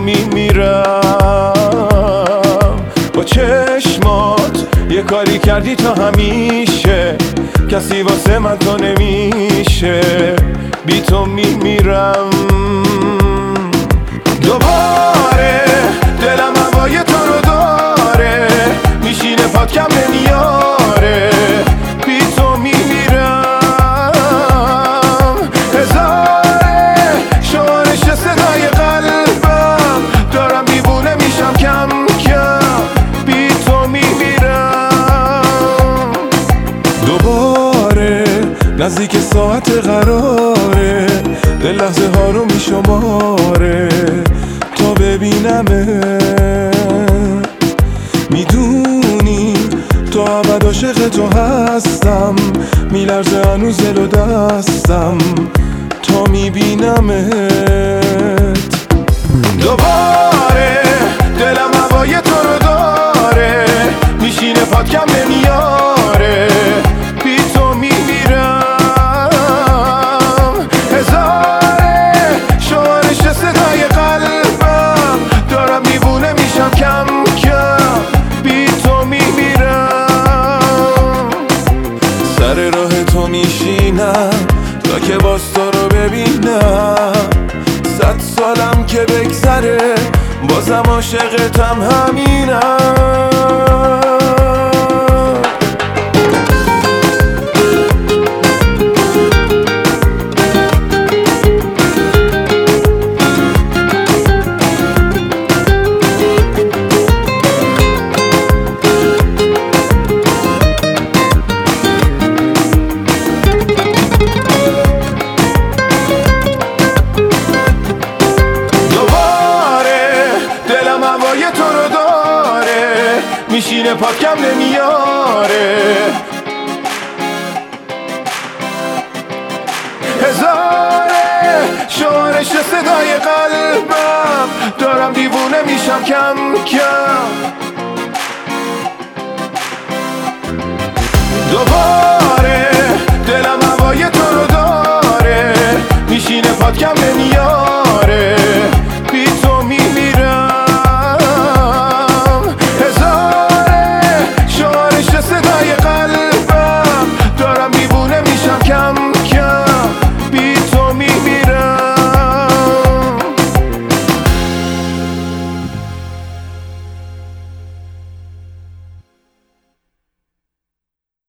میمیرم. با چشمات یه کاری کردی تا همیشه، کسی واسه من تو نمیشه، بی تو میمیرم. دوباره دلم هوای تو رو داره، میشینه پات کم نمیاره، بی تو میمیرم. هزاره شمارش صدای قلبم، دارم دیوونه میشم کم کم، بی تو میمیرم. دوباره نزدیک ساعت قراره، دل لحظه ها رو میشماره تا ببینمت. میدونی تا ابد عاشق تو هستم، میلرزه هنوز دل و دستم تا میبینمت. دوباره دلم هوای تو رو داره، میشینه پات کم نمیاره، بی تو میمیرم. هزاره شمارش صدای قلبم، دارم دیوونه میشم کم کم، بی تو میمیرم. سر راه تو میشینم تا که باز تو رو ببینم. 100 سالم که بگذره بازم عاشقتم همینم. تو رو داره، میشینه پات کم نمیاره، هزاره شمارش صدای قلبم، دارم دیوونه میشم کم کم. دوباره دلم هوای تو رو داره، میشینه پات کم نمیاره،